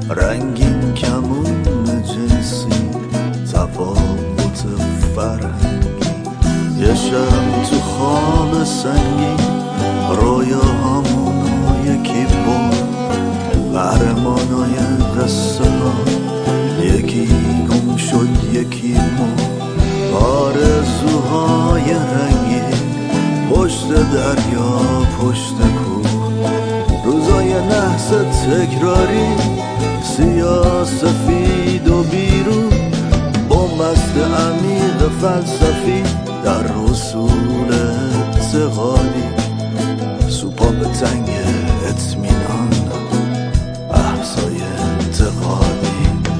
رنگین کمون جنسی، تفاوت فرهنگی. یه شب تو خواب سنگین رویاهامونو یکی بود، قهرمانای قصه ها یکی گم شد یکی مرد. آرزوهای رنگین پشت دریا پشت کوه، روزای نحس تکراری سیاه سفید و بیرون، بنبست عمیق فلسفی در رسول اعتقادی، سوپا به تنگ اطمینان احسای انتقادی.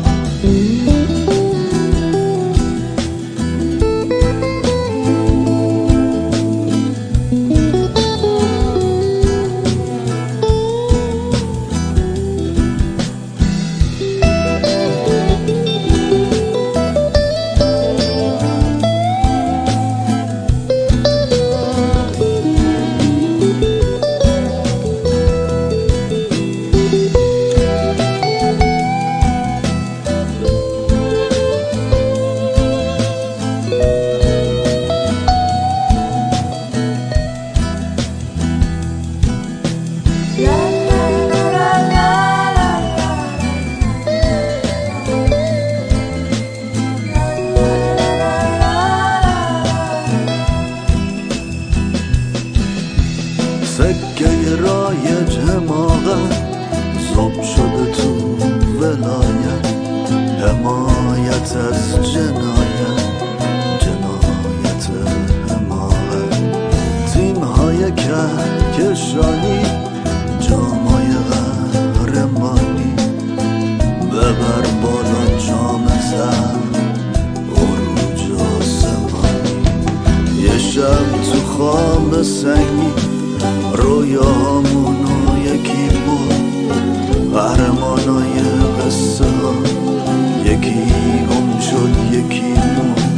سکه رایج حماقت زوب شده تو ولایت، حمایت از جنایت، جنایت حماقت. تیم‌های کهکشانی، جامای قهرمانی، ببر بالا جام زر، عروج آسمانی. یه شب تو خواب سنگی رویاهامونو یکی بود، قهرمانای قصه ها یکی گم شد یکی مرد.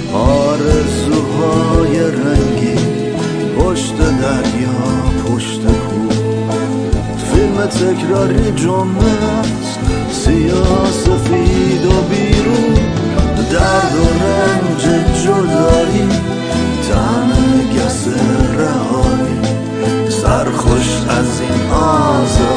آرزوهای رنگی پشت دریا پشت کوه، فیلم تکراری جمعه است سیاه سفید و بیرون، درد و رنج جدایی، طعم گس رهایی، سرخوش از این آزادی.